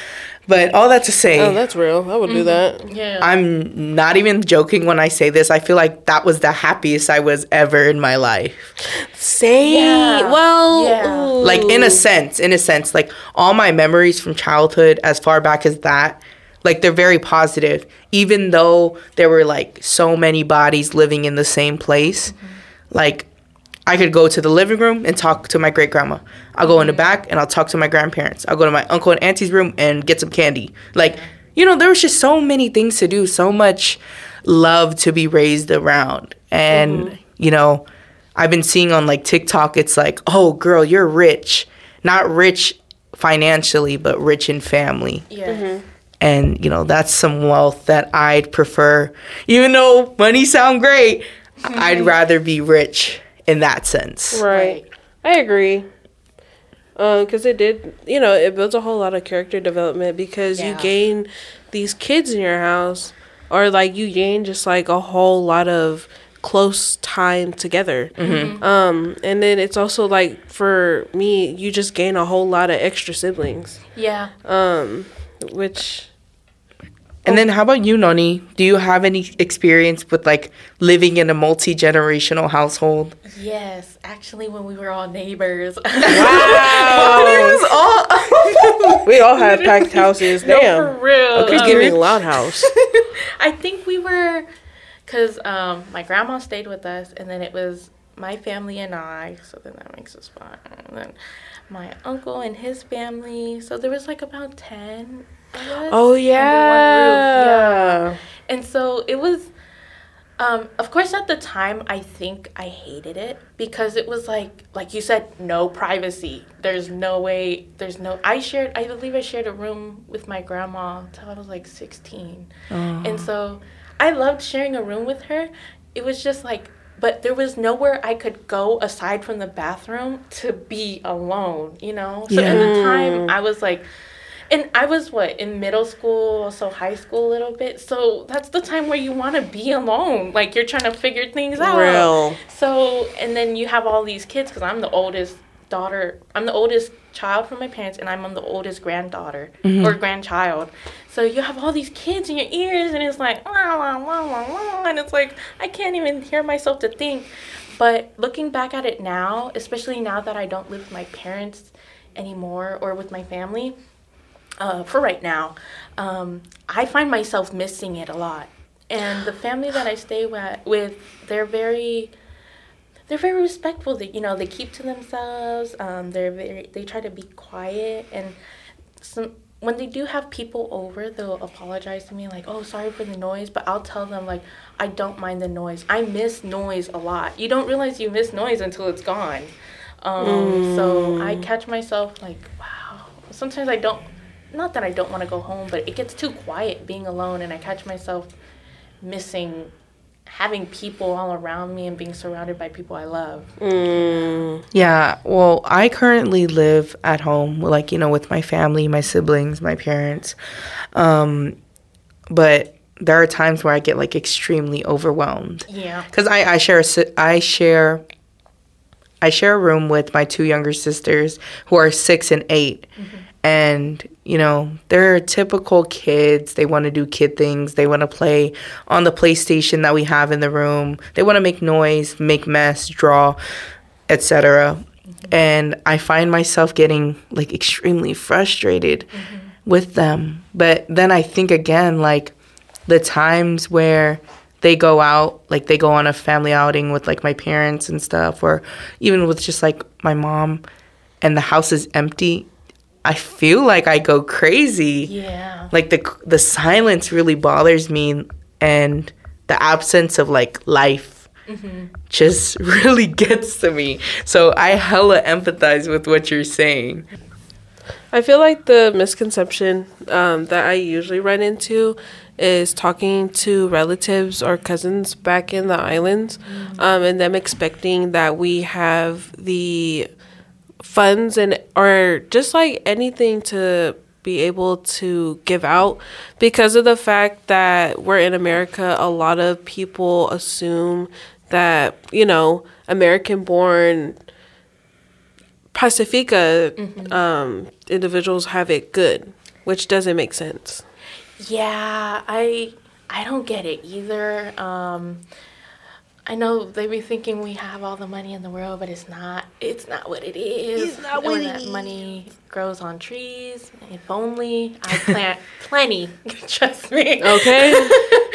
But all that to say... Oh, that's real. I would mm-hmm. do that. Yeah. I'm not even joking when I say this. I feel like that was the happiest I was ever in my life. Same. Yeah. Well... Yeah. Like, in a sense. In a sense. Like, all my memories from childhood, as far back as that... Like, they're very positive. Even though there were, like, so many bodies living in the same place. Mm-hmm. Like, I could go to the living room and talk to my great-grandma. I'll go mm-hmm. in the back and I'll talk to my grandparents. I'll go to my uncle and auntie's room and get some candy. Like, you know, there was just so many things to do. So much love to be raised around. And, mm-hmm. you know, I've been seeing on, like, TikTok, it's like, oh, girl, you're rich. Not rich financially, but rich in family. Yeah. Mm-hmm. And, you know, that's some wealth that I'd prefer. Even though money sound great, mm-hmm. I'd rather be rich in that sense. Right. I agree. Because uh, it did, you know, it builds a whole lot of character development because yeah. you gain these kids in your house, or, like, you gain just, like, a whole lot of close time together. Mm-hmm. Um, and then it's also, like, for me, you just gain a whole lot of extra siblings. Yeah. Um, which... And then how about you, Noni? Do you have any experience with, like, living in a multi-generational household? Yes. Actually, when we were all neighbors. Wow. We, all- we all had packed houses. Damn. No, for real. Okay, um, giving loud house. I think we were, because um, my grandma stayed with us, and then it was my family and I, so then that makes us five. And then my uncle and his family, so there was, like, about ten. Oh, yeah. Yeah. And so it was, um, of course, at the time, I think I hated it because it was like, like you said, no privacy. There's no way, there's no, I shared, I believe I shared a room with my grandma until I was like sixteen. Oh. And so I loved sharing a room with her. It was just like, but there was nowhere I could go aside from the bathroom to be alone, you know? So yeah. at the time, I was like, and I was, what, in middle school, also high school a little bit. So that's the time where you want to be alone. Like, you're trying to figure things out. Real. So, and then you have all these kids, because I'm the oldest daughter. I'm the oldest child from my parents, and I'm the oldest granddaughter, mm-hmm. or grandchild. So you have all these kids in your ears, and it's like, wah, wah, wah, wah, wah, and it's like, I can't even hear myself to think. But looking back at it now, especially now that I don't live with my parents anymore, or with my family, Uh, for right now, um, I find myself missing it a lot. And the family that I stay with, with they're very, they're very respectful. That, you know, they keep to themselves. Um, they're very, they try to be quiet. And some, when they do have people over, they'll apologize to me, like, "Oh, sorry for the noise." But I'll tell them, like, I don't mind the noise. I miss noise a lot. You don't realize you miss noise until it's gone. Um, mm. So I catch myself like, wow. Sometimes I don't. Not that I don't want to go home, but it gets too quiet being alone, and I catch myself missing having people all around me and being surrounded by people I love. Mm. Yeah, well, I currently live at home, like, you know, with my family, my siblings, my parents. Um, but there are times where I get, like, extremely overwhelmed. Yeah. Because I, I share, a, I share... I share a room with my two younger sisters who are six and eight. Mm-hmm. And, you know, they're typical kids. They want to do kid things. They want to play on the PlayStation that we have in the room. They want to make noise, make mess, draw, et cetera. Mm-hmm. And I find myself getting, like, extremely frustrated mm-hmm. with them. But then I think again, like, the times where they go out, like, they go on a family outing with, like, my parents and stuff, or even with just, like, my mom, and the house is empty, I feel like I go crazy. Yeah. Like, the the silence really bothers me, and the absence of, like, life mm-hmm. just really gets to me. So I hella empathize with what you're saying. I feel like the misconception um, that I usually run into is talking to relatives or cousins back in the islands mm-hmm. um, and them expecting that we have the funds and or just like anything to be able to give out, because of the fact that we're in America. A lot of people assume that, you know, American born Pacifica mm-hmm. um, individuals have it good, which doesn't make sense. Yeah, I I don't get it either. Um, I know they be thinking we have all the money in the world, but it's not. It's not what it is. It's not what it that is. Money grows on trees. If only I plant plenty. Trust me. Okay.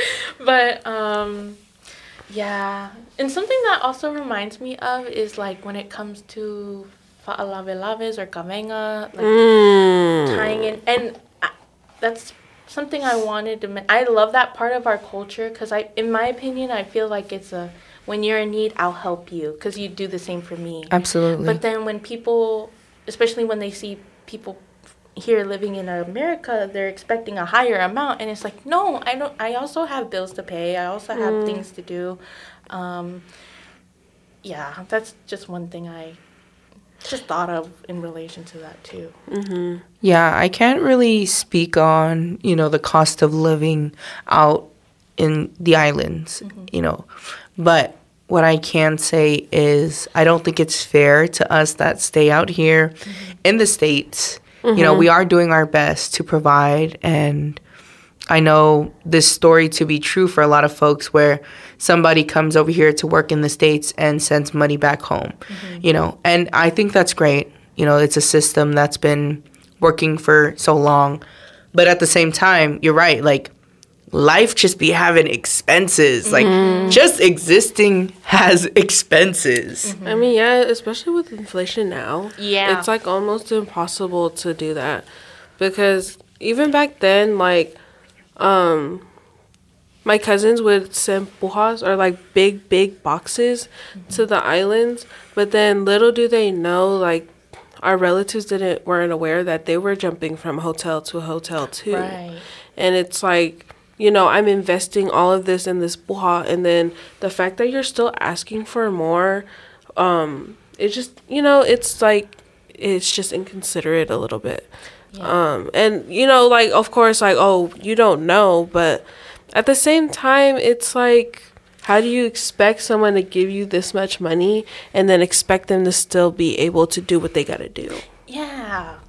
But um, yeah, and something that also reminds me of is like when it comes to fa'alave'alaves or kavenga, like mm. tying in, and I, that's something I wanted to. I love that part of our culture because I, in my opinion, I feel like it's a when you're in need, I'll help you because you do the same for me. Absolutely. But then when people, especially when they see people here living in America, they're expecting a higher amount, and it's like, no, I don't. I also have bills to pay. I also have mm. things to do. Um, yeah, that's just one thing I just thought of in relation to that too. Mm-hmm. Yeah, I can't really speak on, you know, the cost of living out in the islands, mm-hmm. you know, but what I can say is I don't think it's fair to us that stay out here mm-hmm. in the States. Mm-hmm. You know, we are doing our best to provide, and I know this story to be true for a lot of folks where somebody comes over here to work in the States and sends money back home, mm-hmm. you know, and I think that's great. You know, it's a system that's been working for so long. But at the same time, you're right, like, life just be having expenses. Mm-hmm. Like, just existing has expenses. Mm-hmm. I mean, yeah, especially with inflation now. Yeah. It's, like, almost impossible to do that. Because even back then, like, um, my cousins would send pujas, or, like, big, big boxes mm-hmm. to the islands. But then little do they know, like, our relatives didn't weren't aware that they were jumping from hotel to hotel, too. Right. And it's, like, you know, I'm investing all of this in this puja, and then the fact that you're still asking for more, um, it just, you know, it's, like, it's just inconsiderate a little bit. Yeah. Um, and, you know, like, of course, like, oh, you don't know, but at the same time, it's like, how do you expect someone to give you this much money and then expect them to still be able to do what they got to do? Yeah.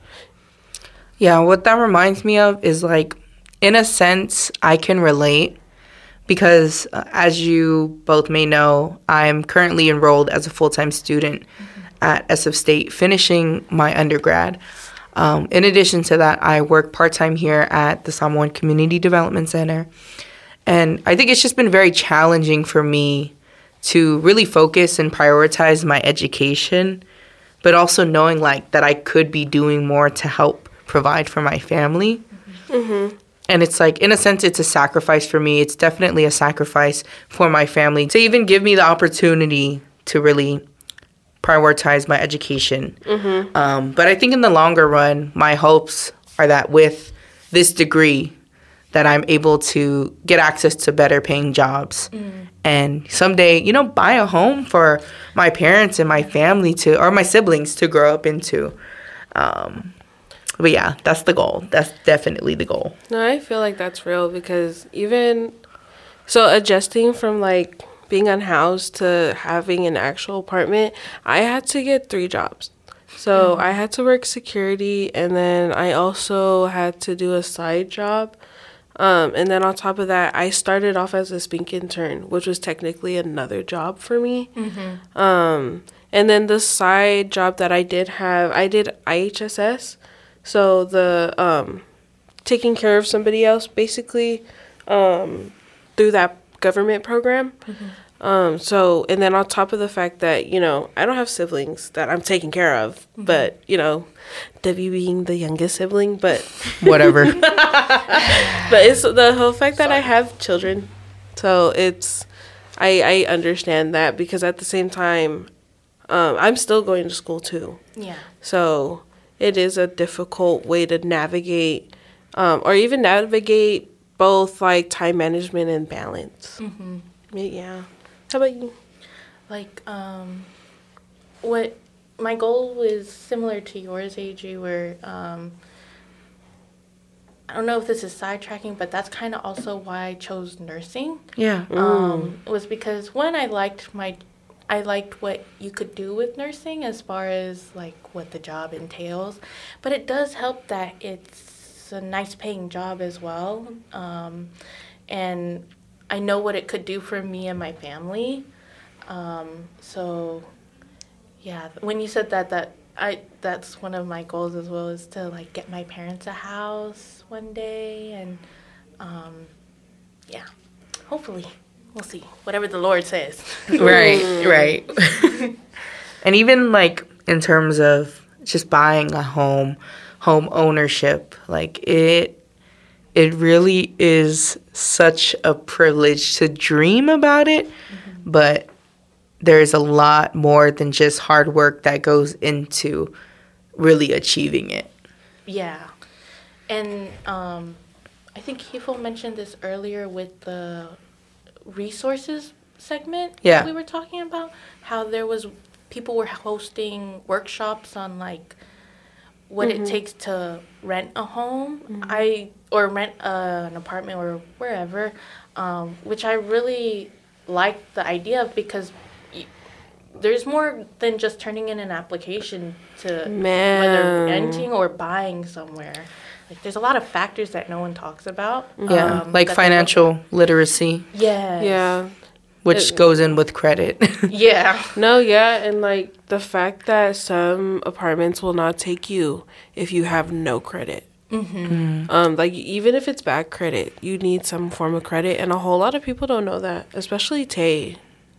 Yeah, what that reminds me of is, like, in a sense, I can relate because, uh, as you both may know, I'm currently enrolled as a full-time student mm-hmm. at S F State, finishing my undergrad. Um, in addition to that, I work part-time here at the Samoan Community Development Center. And I think it's just been very challenging for me to really focus and prioritize my education, but also knowing, like, that I could be doing more to help provide for my family. Mm-hmm. And it's like, in a sense, it's a sacrifice for me. It's definitely a sacrifice for my family to even give me the opportunity to really prioritize my education. Mm-hmm. Um, but I think in the longer run, my hopes are that with this degree, that I'm able to get access to better paying jobs mm. and someday, you know, buy a home for my parents and my family to, or my siblings to grow up into. Um, but yeah, that's the goal. That's definitely the goal. No, I feel like that's real because even, so adjusting from like being unhoused to having an actual apartment, I had to get three jobs. So mm-hmm. I had to work security, and then I also had to do a side job. Um, and then on top of that, I started off as a spink intern, which was technically another job for me. Mm-hmm. Um, and then the side job that I did have, I did I H S S. So the um, taking care of somebody else, basically, um, through that government program. Mm-hmm. Um, so, and then on top of the fact that, you know, I don't have siblings that I'm taking care of, mm-hmm. but, you know, Debbie being the youngest sibling, but whatever. But it's the whole fact that I have children. So it's, I, I understand that, because at the same time, um, I'm still going to school too. Yeah. So it is a difficult way to navigate, um, or even navigate both like time management and balance. Mm-hmm. Yeah. How about you? Like, um, what my goal was similar to yours, A J, where um, I don't know if this is sidetracking, but that's kind of also why I chose nursing. Yeah. Mm. Um, it was because, one, I liked my, I liked what you could do with nursing as far as like what the job entails, but it does help that it's a nice paying job as well, um, and I know what it could do for me and my family. Um, so, yeah, when you said that, that I that's one of my goals as well, is to like get my parents a house one day, and um, yeah, hopefully we'll see whatever the Lord says. Right, right. And even like in terms of just buying a home, home ownership, like it. It really is such a privilege to dream about it, mm-hmm. but there's a lot more than just hard work that goes into really achieving it. Yeah. And um, I think Hifo mentioned this earlier with the resources segment yeah. that we were talking about, how there was people were hosting workshops on like what mm-hmm. it takes to rent a home, mm-hmm. I or rent uh, an apartment or wherever, um, which I really like the idea of, because y- there's more than just turning in an application to Man. whether renting or buying somewhere. Like, there's a lot of factors that no one talks about. Yeah, um, like financial literacy. Yes. Yeah. Which it, goes in with credit. Yeah. No, yeah, and like the fact that some apartments will not take you if you have no credit. Mm-hmm. Mm. Um, like even if it's bad credit, you need some form of credit, and a whole lot of people don't know that, especially Tay.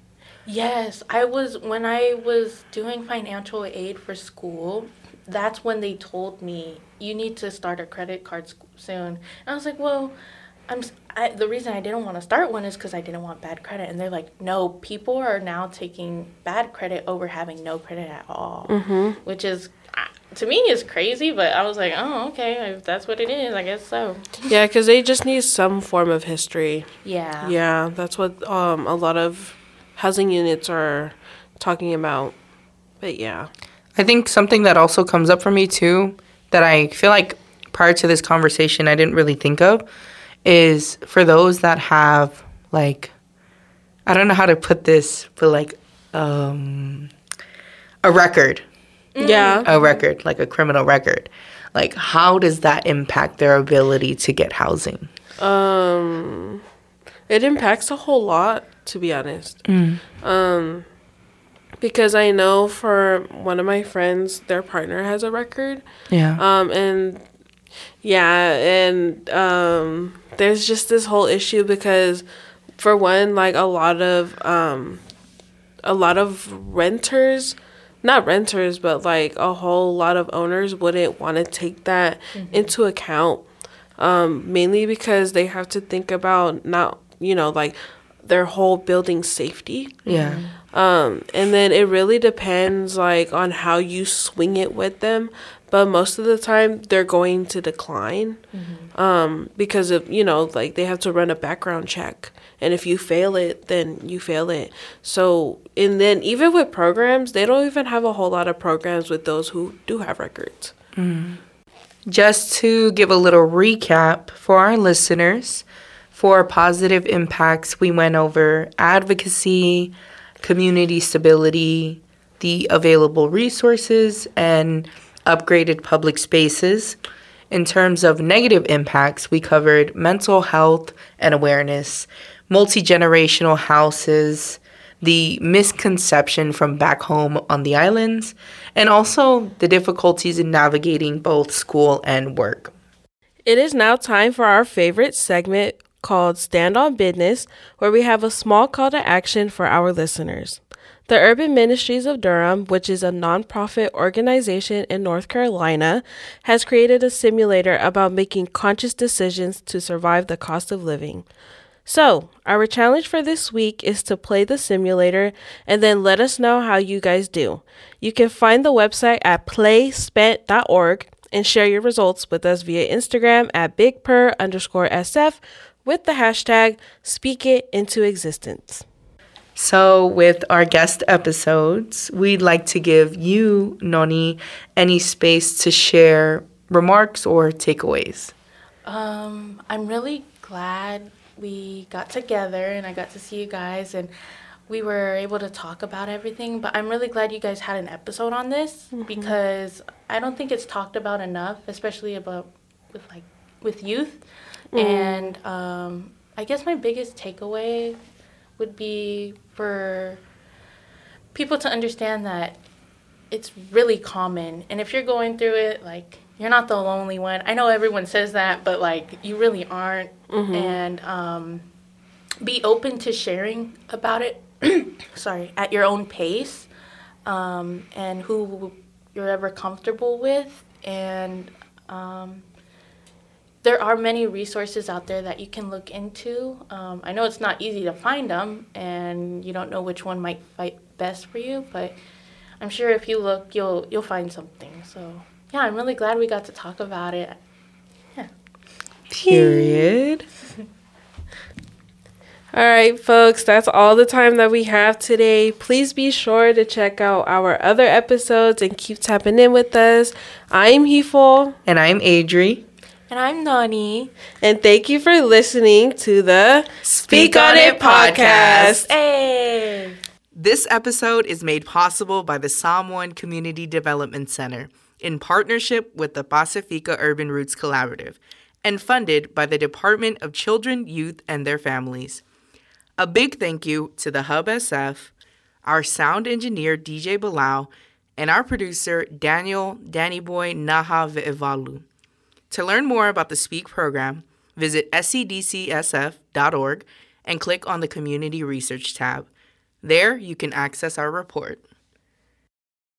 Yes, I was when I was doing financial aid for school. That's when they told me you need to start a credit card sc- soon. And I was like, well. I'm, I, the reason I didn't want to start one is because I didn't want bad credit. And they're like, no, people are now taking bad credit over having no credit at all. Mm-hmm. Which is, to me, is crazy. But I was like, oh, okay, if that's what it is, I guess so. Yeah, because they just need some form of history. Yeah. Yeah, that's what um, a lot of housing units are talking about. But yeah. I think something that also comes up for me, too, that I feel like prior to this conversation I didn't really think of, is for those that have, like, I don't know how to put this, but, like, um, a record. Yeah. A record, like a criminal record. Like, how does that impact their ability to get housing? Um, it impacts a whole lot, to be honest. Mm. Um, because I know for one of my friends, their partner has a record. Yeah. Um, and... Yeah, and um, there's just this whole issue because, for one, like a lot of um, a lot of renters, not renters, but like a whole lot of owners wouldn't want to take that mm-hmm. into account, um, mainly because they have to think about not, you know, like their whole building safety. Yeah. Um, and then it really depends like on how you swing it with them. But most of the time, they're going to decline mm-hmm. um, because of, you know, like they have to run a background check. And if you fail it, then you fail it. So, and then even with programs, they don't even have a whole lot of programs with those who do have records. Mm. Just to give a little recap for our listeners, for positive impacts, we went over advocacy, community stability, the available resources, and upgraded public spaces. In terms of negative impacts, we covered mental health and awareness, multi-generational houses, the misconception from back home on the islands, and also the difficulties in navigating both school and work. It is now time for our favorite segment called Stand on Business, where we have a small call to action for our listeners. The Urban Ministries of Durham, which is a nonprofit organization in North Carolina, has created a simulator about making conscious decisions to survive the cost of living. So, our challenge for this week is to play the simulator and then let us know how you guys do. You can find the website at play spent dot org and share your results with us via Instagram at bigpur underscore sf with the hashtag speak it into existence. So with our guest episodes, we'd like to give you, Noni, any space to share remarks or takeaways. Um, I'm really glad we got together and I got to see you guys and we were able to talk about everything. But I'm really glad you guys had an episode on this mm-hmm. because I don't think it's talked about enough, especially about with like with youth. Mm. And um, I guess my biggest takeaway would be for people to understand that it's really common. And if you're going through it, like, you're not the lonely one. I know everyone says that, but, like, you really aren't. Mm-hmm. And um, be open to sharing about it, sorry, at your own pace um, and who you're ever comfortable with. And um, there are many resources out there that you can look into. Um, I know it's not easy to find them, and you don't know which one might fight best for you, but I'm sure if you look, you'll you'll find something. So, yeah, I'm really glad we got to talk about it. Yeah. Period. All right, folks, that's all the time that we have today. Please be sure to check out our other episodes and keep tapping in with us. I'm Hifo. And I'm Adri. And I'm Nani. And thank you for listening to the Speak, Speak on It podcast. Hey! This episode is made possible by the Samoan Community Development Center in partnership with the Pacifica Urban Roots Collaborative and funded by the Department of Children, Youth, and Their Families. A big thank you to the Hub S F, our sound engineer D J Bilal, and our producer Daniel Danny Boy Naha Ve'evalu. To learn more about the SPEAK program, visit S C D C S F dot org and click on the Community Research tab. There, you can access our report.